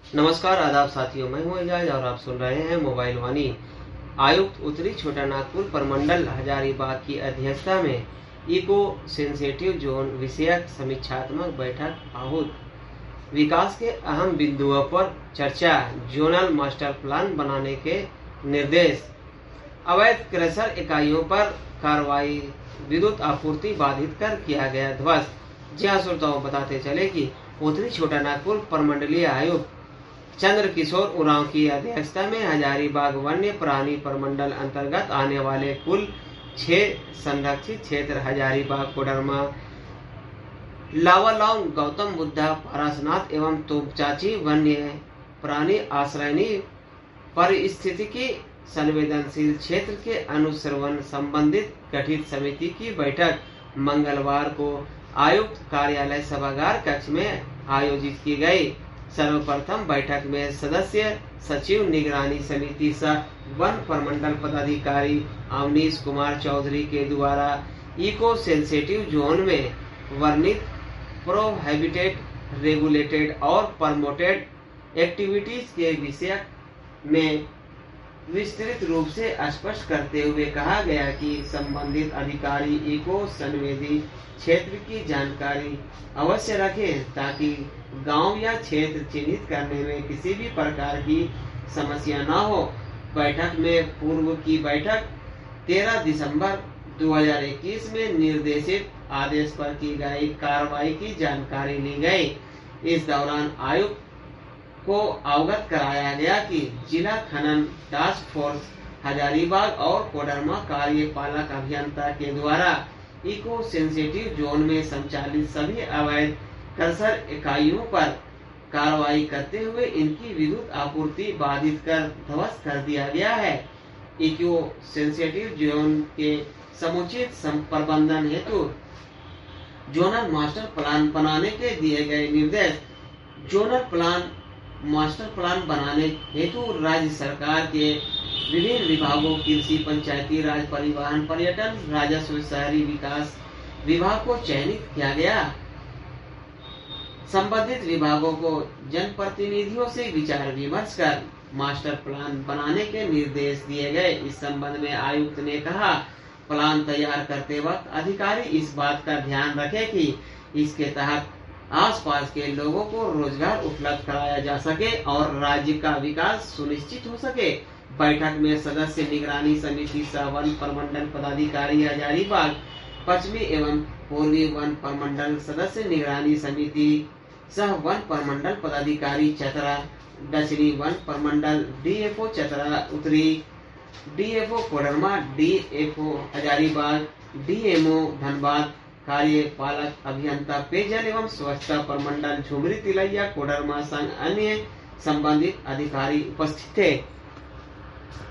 नमस्कार, आदाब साथियों, मैं हूं एजाज और आप सुन रहे हैं मोबाइल वाणी। आयुक्त उत्तरी छोटा नागपुर प्रमंडल हजारीबाग की अध्यक्षता में इको सेंसिटिव जोन विषयक समीक्षात्मक बैठक आहूत। विकास के अहम बिंदुओं पर चर्चा, जोनल मास्टर प्लान बनाने के निर्देश, अवैध क्रशर इकाइयों पर कार्रवाई, विद्युत आपूर्ति बाधित कर किया गया ध्वस्त। जी हाँ श्रोताओं, बताते चले कि उत्तरी छोटा नागपुर प्रमंडलीय आयुक्त चंद्र किशोर उरांव की अध्यक्षता में हजारीबाग वन्य प्राणी प्रमंडल अंतर्गत आने वाले कुल 6 संरक्षित क्षेत्र हजारीबाग, कोडरमा, लावालौंग, गौतम बुद्धा, पारसनाथ एवं तोपचाची वन्य प्राणी आश्रयनी परिस्थितिकी संवेदनशील क्षेत्र के अनुश्रवण संबंधित गठित समिति की बैठक मंगलवार को आयुक्त कार्यालय सभागार कक्ष में आयोजित की गई। सर्वप्रथम बैठक में सदस्य सचिव निगरानी समिति सह वन प्रमंडल पदाधिकारी अवनीश कुमार चौधरी के द्वारा इको सेंसिटिव जोन में वर्णित प्रोहिबिटेड, रेगुलेटेड और प्रमोटेड एक्टिविटीज के विषय में विस्तृत रूप से स्पष्ट करते हुए कहा गया कि संबंधित अधिकारी इको संवेदी क्षेत्र की जानकारी अवश्य रखें ताकि गांव या क्षेत्र चिन्हित करने में किसी भी प्रकार की समस्या न हो। बैठक में पूर्व की बैठक 13 दिसंबर 2021 में निर्देशित आदेश पर की गई कार्रवाई की जानकारी ली गई। इस दौरान आयुक्त को अवगत कराया गया कि जिला खनन टास्क फोर्स हजारीबाग और कोडरमा कार्यपालक अभियंता के द्वारा इको सेंसिटिव जोन में संचालित सभी अवैध क्रशर इकाइयों पर कार्रवाई करते हुए इनकी विद्युत आपूर्ति बाधित कर ध्वस्त कर दिया गया है। इको सेंसिटिव जोन के समुचित प्रबंधन हेतु जोनल मास्टर प्लान बनाने के दिए गए निर्देश। जोनल मास्टर प्लान बनाने हेतु राज्य सरकार के विभिन्न विभागों कृषि, पंचायती राज, परिवहन, पर्यटन, राजस्व, शहरी विकास विभाग को चयनित किया गया। संबंधित विभागों को जनप्रतिनिधियों से विचार विमर्श कर मास्टर प्लान बनाने के निर्देश दिए गए। इस संबंध में आयुक्त ने कहा, प्लान तैयार करते वक्त अधिकारी इस बात का ध्यान रखे कि इसके तहत आसपास के लोगों को रोजगार उपलब्ध कराया जा सके और राज्य का विकास सुनिश्चित हो सके। बैठक में सदस्य निगरानी समिति सह वन प्रमंडल पदाधिकारी हजारीबाग, पश्चिमी एवं पूर्वी वन प्रमंडल सदस्य निगरानी समिति सह वन प्रमंडल पदाधिकारी चतरा, दक्षिणी वन प्रमंडल डीएफओ चतरा, उत्तरी DFO Koderma, DFO Hazaribagh, DMO Dhanbad, कार्यपालक अभियंता पेयजल एवं स्वच्छता प्रमंडल झुमरी तिलैया कोडरमा संग अन्य संबंधित अधिकारी उपस्थित थे।